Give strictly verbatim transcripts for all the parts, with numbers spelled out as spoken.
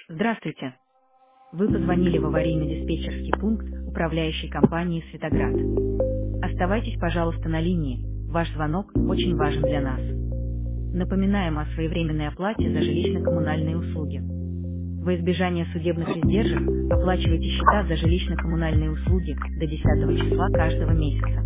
Здравствуйте. Вы позвонили в аварийно-диспетчерский пункт управляющей компании «Светоград». Оставайтесь, пожалуйста, на линии. Ваш звонок очень важен для нас. Напоминаем о своевременной оплате за жилищно-коммунальные услуги. Во избежание судебных издержек оплачивайте счета за жилищно-коммунальные услуги до десятого числа каждого месяца.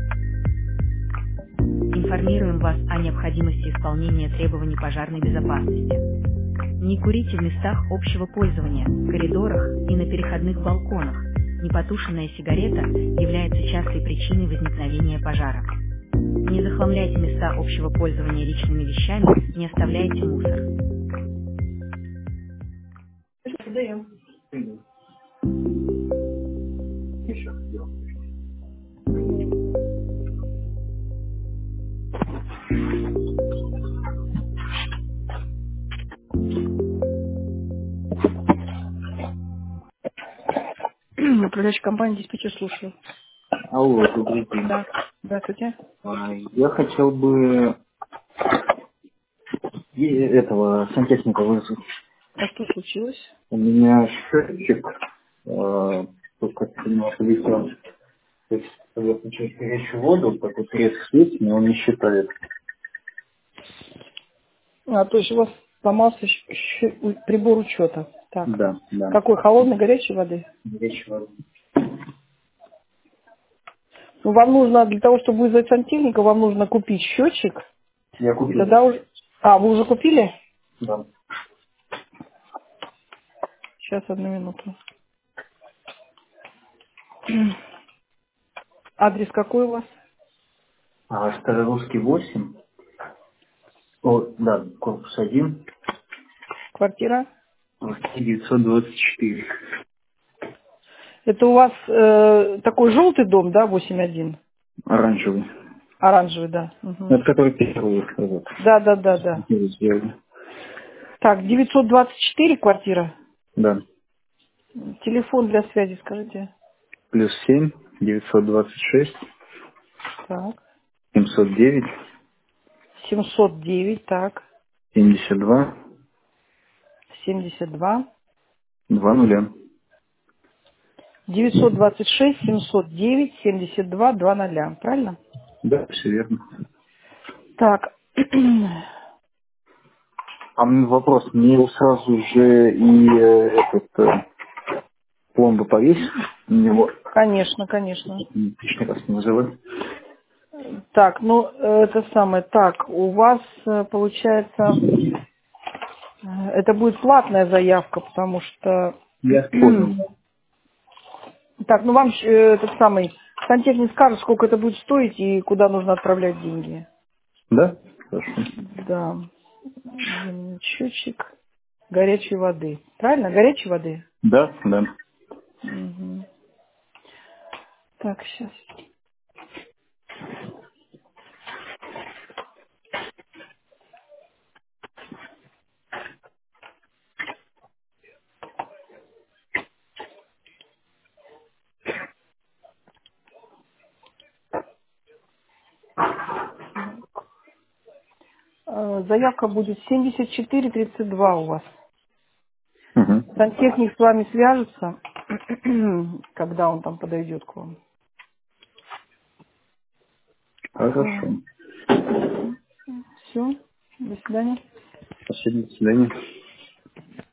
Информируем вас о необходимости исполнения требований пожарной безопасности. Не курите в местах общего пользования, коридорах и на переходных балконах. Непотушенная сигарета является частой причиной возникновения пожара. Не захламляйте места общего пользования личными вещами, не оставляйте мусор. Даем. Еще сделал. Управляющая компания диспетчер слушаю. Алло, добрый день. Да. Здравствуйте. А, Я хотел бы и этого сантехника вызвать. А что случилось? У меня счетчик э, тут как-то немного повесил. То есть, когда я включаю горячую воду, такой пресс есть, но он не считает. А, то есть у вас сломался щ- щ- у- прибор учета. Так. Да, да. Какой? Холодной, горячей воды? Горячая вода. Ну, вам нужно, для того, чтобы вызвать сантехника, вам нужно купить счетчик. Я И купил. тогда уже... А, вы уже купили? Да. Сейчас, одну минуту. Адрес какой у вас? А, Старорусский восемь. О, да, корпус один. Квартира? девятьсот двадцать четыре. Это у вас э, такой желтый дом, да, восемь один? Оранжевый. Оранжевый, да. Мгм. Это который первый вот, Да, да, да, да. сделали. Так, девятьсот двадцать четыре квартира. Да. Телефон для связи, скажите. Плюс семь девятьсот двадцать шесть Так. семьсот девять семьсот девять, так. семьдесят два семьдесят два. два нуля. девятьсот двадцать шесть семьсот девять семьдесят два два нуля. Правильно? Да, все верно. Так. А мне вопрос, мне сразу же и э, этот э, пломбу повесить на него, Конечно, конечно. лишний раз не вызывать. Так, ну, э, это самое. Так, у вас, э, получается, э, это будет платная заявка, потому что... Я понял. Так, ну вам э, этот самый сантехник скажет, сколько это будет стоить и куда нужно отправлять деньги. Да? Хорошо. Да. Зимний счетчик горячей воды. Правильно? Горячей воды? Да, да. Мгм. Так, сейчас. Э, Заявка будет семьдесят четыре тридцать два у вас. Угу. Сантехник с вами свяжется, когда он там подойдет к вам. Хорошо. Все. До свидания. Спасибо, до свидания.